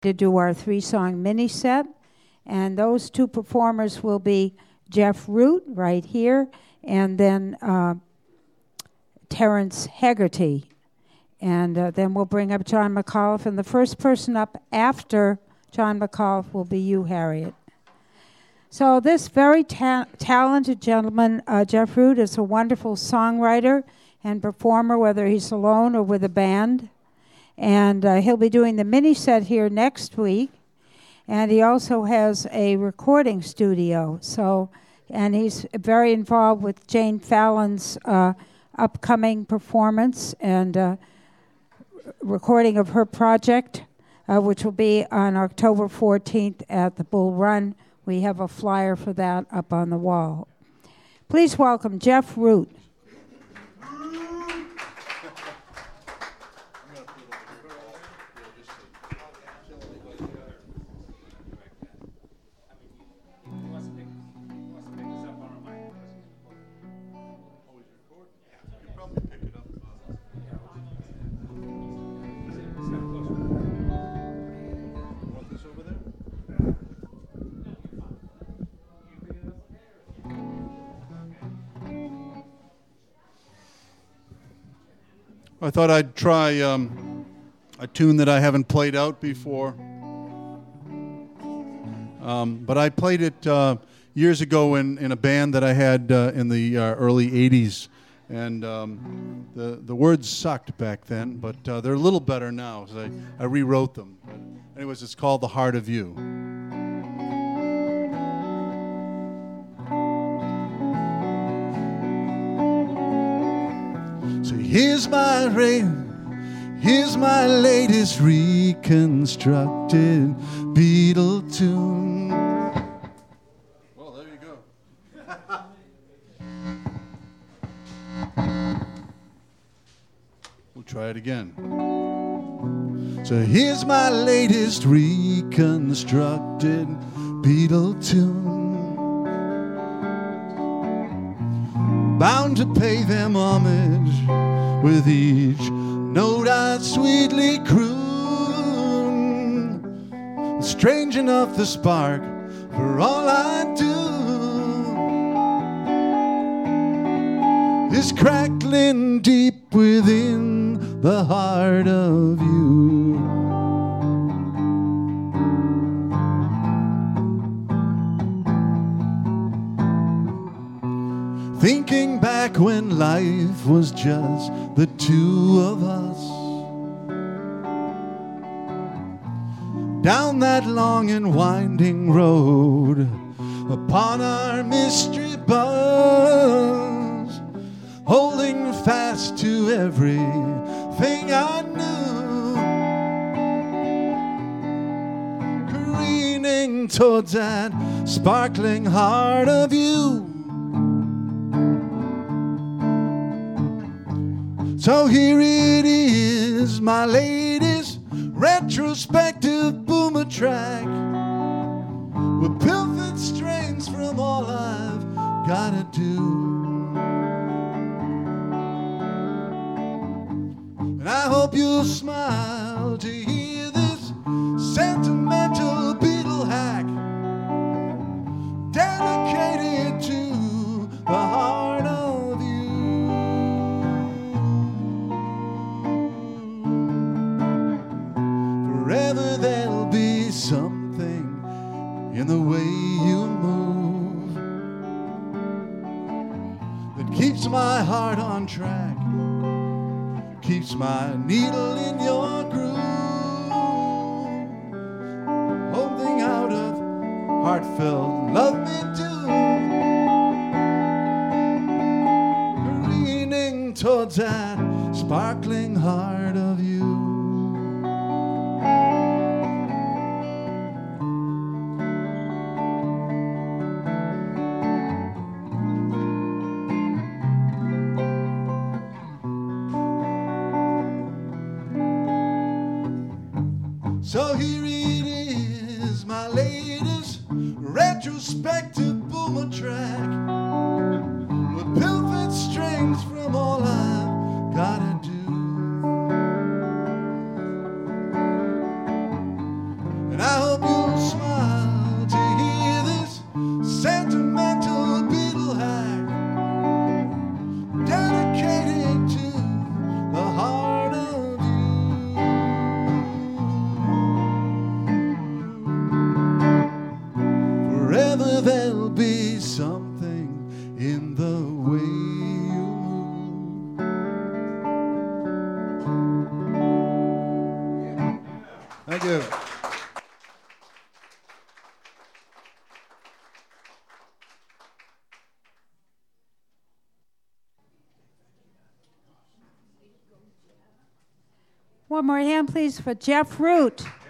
to do our 3-song mini set. And those two performers will be Jeff Root right here, and then Terrence Hegarty. And then we'll bring up John McAuliffe, and the first person up after John McAuliffe will be you, Harriet. So this very talented gentleman, Jeff Root, is a wonderful songwriter and performer, whether he's alone or with a band. And he'll be doing the mini set here next week. And he also has a recording studio. And he's very involved with Jane Fallon's upcoming performance and recording of her project, which will be on October 14th at the Bull Run. We have a flyer for that up on the wall. Please welcome Jeff Root. I thought I'd try a tune that I haven't played out before. But I played it years ago in a band that I had in the early 80s. And the words sucked back then, but they're a little better now. So I rewrote them. But anyways, it's called The Heart of You. So here's my latest reconstructed Beatle tune. Well, there you go. We'll try it again. So here's my latest reconstructed Beatle tune. Bound to pay them homage with each note I sweetly croon. Strange enough the spark for all I do is crackling deep within the heart of you. Thinking back when life was just the two of us, down that long and winding road, upon our mystery bus, holding fast to everything I knew, careening towards that sparkling heart of you. So here it is, my latest retrospective boomer track, with pilfered strains from all I've gotta do. And I hope you'll smile to hear this sentimental Beatle hack, dedicated to the heart of you. Forever there'll be something in the way you move that keeps my heart on track, keeps my needle in your groove, holding out of heartfelt love me do, careening towards that sparkling heart of you. So here it is, my latest retrospective boomer track, with pilfered strings from all I've gotta do. And I hope you'll smile to hear this sentimental Beatle hack dedicated to the heart of you. Forever there'll be something in the way you move. Thank you. One more hand, please, for Jeff Root.